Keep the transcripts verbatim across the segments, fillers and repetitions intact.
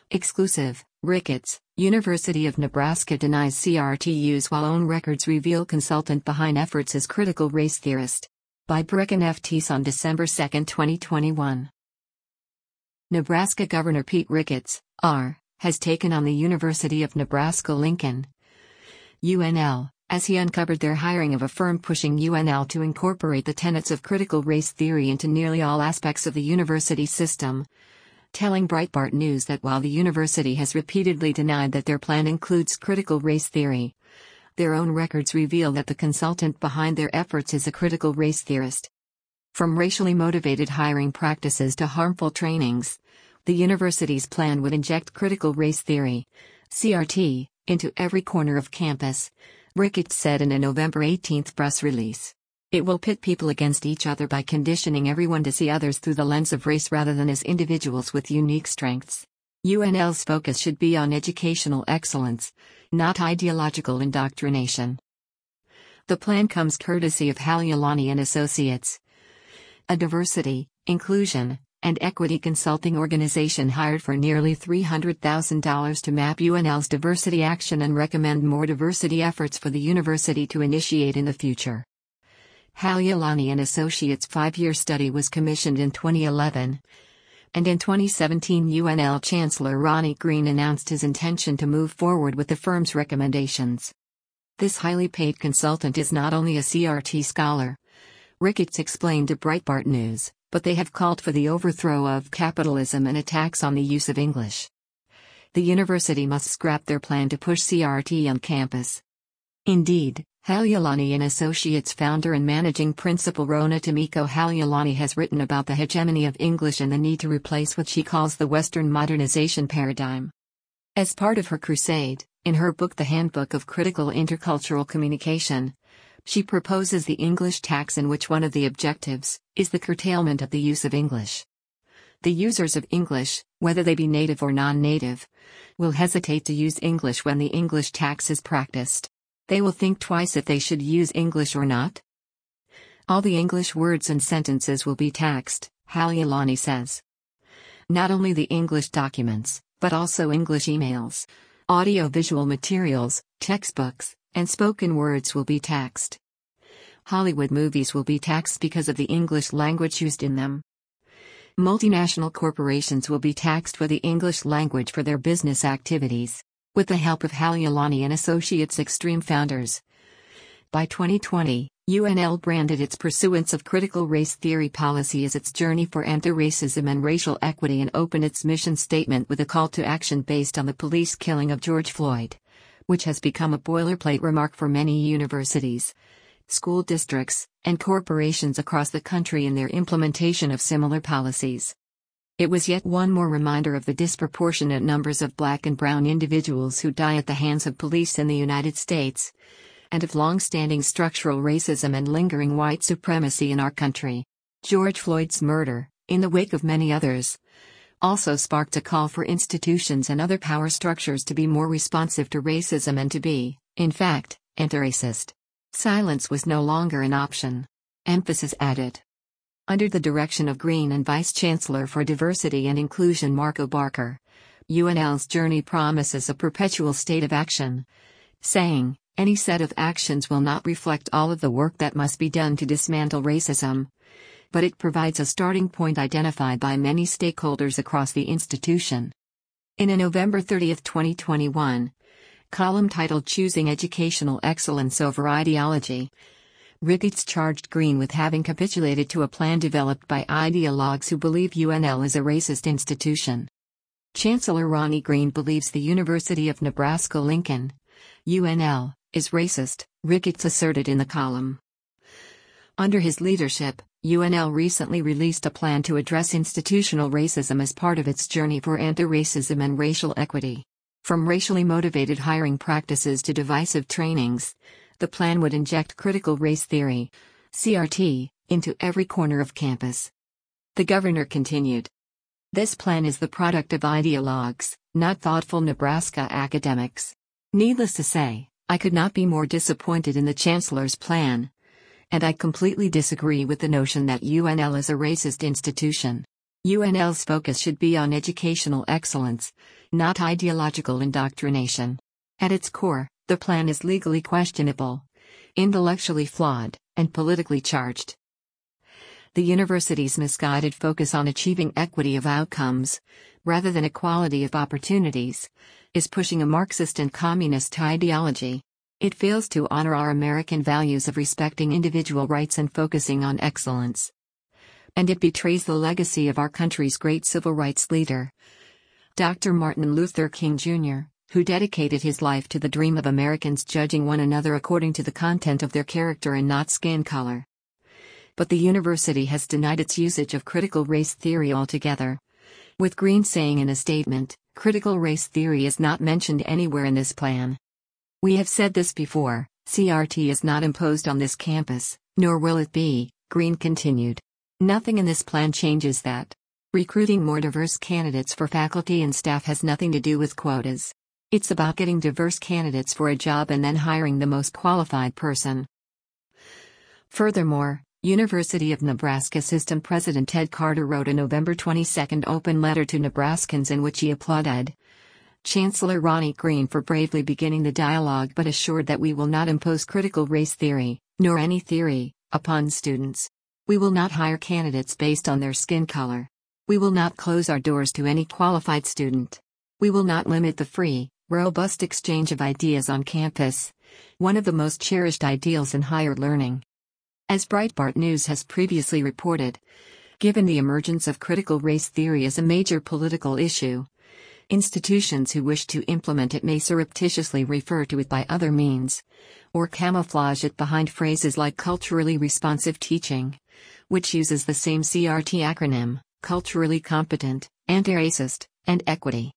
Exclusive, Ricketts, University of Nebraska denies C R T use while own records reveal consultant behind efforts is critical race theorist. By Brecken F. Teese on December second, twenty twenty-one. Nebraska Governor Pete Ricketts, R., has taken on the University of Nebraska-Lincoln, U N L, as he uncovered their hiring of a firm pushing U N L to incorporate the tenets of critical race theory into nearly all aspects of the university system, telling Breitbart News that while the university has repeatedly denied that their plan includes critical race theory, their own records reveal that the consultant behind their efforts is a critical race theorist. From racially motivated hiring practices to harmful trainings, the university's plan would inject critical race theory, C R T, into every corner of campus, Ricketts said in a November eighteenth press release. It will pit people against each other by conditioning everyone to see others through the lens of race rather than as individuals with unique strengths. U N L's focus should be on educational excellence, not ideological indoctrination. The plan comes courtesy of Haluelani and Associates, a diversity, inclusion, and equity consulting organization hired for nearly three hundred thousand dollars to map U N L's diversity action and recommend more diversity efforts for the university to initiate in the future. Haluelani and Associates' five-year study was commissioned in twenty eleven, and in twenty seventeen U N L Chancellor Ronnie Green announced his intention to move forward with the firm's recommendations. This highly paid consultant is not only a C R T scholar, Ricketts explained to Breitbart News, but they have called for the overthrow of capitalism and attacks on the use of English. The university must scrap their plan to push C R T on campus. Indeed, Haluelani and Associates founder and managing principal Rona Tomiko Haluelani has written about the hegemony of English and the need to replace what she calls the Western modernization paradigm. As part of her crusade, in her book The Handbook of Critical Intercultural Communication, she proposes the English tax in which one of the objectives is the curtailment of the use of English. The users of English, whether they be native or non-native, will hesitate to use English when the English tax is practiced. They will think twice if they should use English or not. All the English words and sentences will be taxed, Haluelani says. Not only the English documents, but also English emails, audio-visual materials, textbooks, and spoken words will be taxed. Hollywood movies will be taxed because of the English language used in them. Multinational corporations will be taxed for the English language for their business activities, with the help of Haluelani and Associates extreme founders. By twenty twenty, U N L branded its pursuance of critical race theory policy as its journey for anti-racism and racial equity and opened its mission statement with a call to action based on the police killing of George Floyd, which has become a boilerplate remark for many universities, school districts, and corporations across the country in their implementation of similar policies. It was yet one more reminder of the disproportionate numbers of black and brown individuals who die at the hands of police in the United States, and of long-standing structural racism and lingering white supremacy in our country. George Floyd's murder, in the wake of many others, also sparked a call for institutions and other power structures to be more responsive to racism and to be, in fact, anti-racist. Silence was no longer an option. Emphasis added. Under the direction of Green and Vice Chancellor for Diversity and Inclusion Marco Barker, U N L's journey promises a perpetual state of action, saying, any set of actions will not reflect all of the work that must be done to dismantle racism, but it provides a starting point identified by many stakeholders across the institution. In a November thirtieth, twenty twenty-one, column titled Choosing Educational Excellence Over Ideology, Ricketts charged Green with having capitulated to a plan developed by ideologues who believe U N L is a racist institution. Chancellor Ronnie Green believes the University of Nebraska-Lincoln, U N L, is racist, Ricketts asserted in the column. Under his leadership, U N L recently released a plan to address institutional racism as part of its journey for anti-racism and racial equity. From racially motivated hiring practices to divisive trainings, the plan would inject critical race theory, C R T, into every corner of campus. The governor continued. This plan is the product of ideologues, not thoughtful Nebraska academics. Needless to say, I could not be more disappointed in the chancellor's plan, and I completely disagree with the notion that U N L is a racist institution. U N L's focus should be on educational excellence, not ideological indoctrination. At its core, the plan is legally questionable, intellectually flawed, and politically charged. The university's misguided focus on achieving equity of outcomes, rather than equality of opportunities, is pushing a Marxist and communist ideology. It fails to honor our American values of respecting individual rights and focusing on excellence. And it betrays the legacy of our country's great civil rights leader, Doctor Martin Luther King Junior, who dedicated his life to the dream of Americans judging one another according to the content of their character and not skin color. But the university has denied its usage of critical race theory altogether, with Green saying in a statement, "Critical race theory is not mentioned anywhere in this plan. We have said this before, C R T is not imposed on this campus, nor will it be," Green continued. "Nothing in this plan changes that. Recruiting more diverse candidates for faculty and staff has nothing to do with quotas. It's about getting diverse candidates for a job and then hiring the most qualified person." Furthermore, University of Nebraska System President Ted Carter wrote a November twenty-second open letter to Nebraskans in which he applauded Chancellor Ronnie Green for bravely beginning the dialogue but assured that we will not impose critical race theory, nor any theory, upon students. We will not hire candidates based on their skin color. We will not close our doors to any qualified student. We will not limit the free, robust exchange of ideas on campus, one of the most cherished ideals in higher learning. As Breitbart News has previously reported, given the emergence of critical race theory as a major political issue, institutions who wish to implement it may surreptitiously refer to it by other means, or camouflage it behind phrases like culturally responsive teaching, which uses the same C R T acronym, culturally competent, anti-racist, and equity.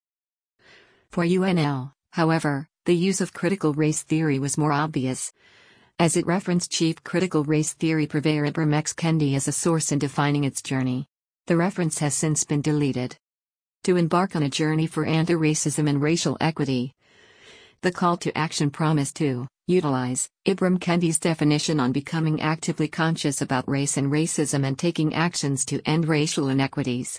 For U N L, however, the use of critical race theory was more obvious, as it referenced chief critical race theory purveyor Ibram X. Kendi as a source in defining its journey. The reference has since been deleted. To embark on a journey for anti-racism and racial equity, the call to action promised to utilize Ibram Kendi's definition on becoming actively conscious about race and racism and taking actions to end racial inequities.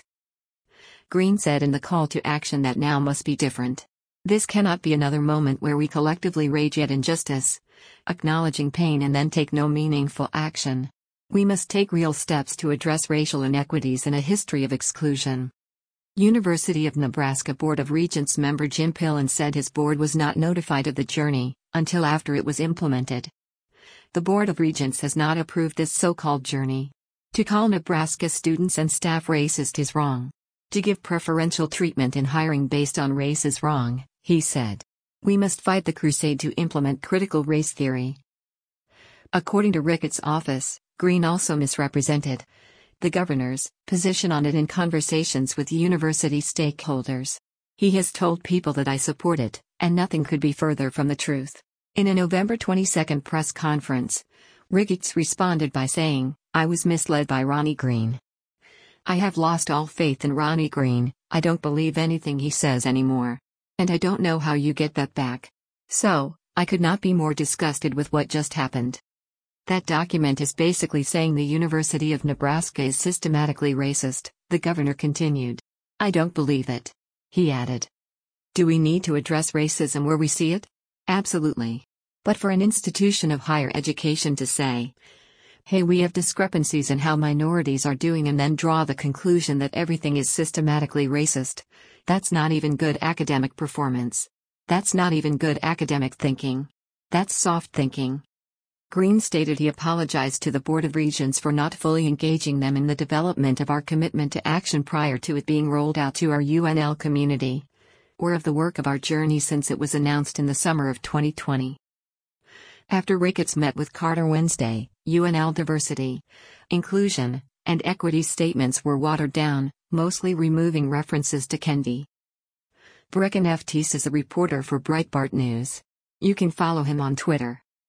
Green said in the call to action that now must be different. This cannot be another moment where we collectively rage at injustice, acknowledging pain and then take no meaningful action. We must take real steps to address racial inequities and a history of exclusion. University of Nebraska Board of Regents member Jim Pillen said his board was not notified of the journey until after it was implemented. The Board of Regents has not approved this so-called journey. To call Nebraska students and staff racist is wrong. To give preferential treatment in hiring based on race is wrong, he said. We must fight the crusade to implement critical race theory. According to Ricketts' office, Green also misrepresented the governor's position on it in conversations with university stakeholders. He has told people that I support it, and nothing could be further from the truth. In a November twenty-second press conference, Ricketts responded by saying, "I was misled by Ronnie Green. I have lost all faith in Ronnie Green. I don't believe anything he says anymore. And I don't know how you get that back. So, I could not be more disgusted with what just happened." That document is basically saying the University of Nebraska is systematically racist, the governor continued. I don't believe it. He added. Do we need to address racism where we see it? Absolutely. But for an institution of higher education to say, hey, we have discrepancies in how minorities are doing and then draw the conclusion that everything is systematically racist, that's not even good academic performance. That's not even good academic thinking. That's soft thinking. Green stated he apologized to the Board of Regents for not fully engaging them in the development of our commitment to action prior to it being rolled out to our U N L community, or of the work of our journey since it was announced in the summer of twenty twenty. After Ricketts met with Carter Wednesday, U N L diversity, inclusion, and equity statements were watered down, mostly removing references to Kendi. Brecken F. Teese is a reporter for Breitbart News. You can follow him on Twitter.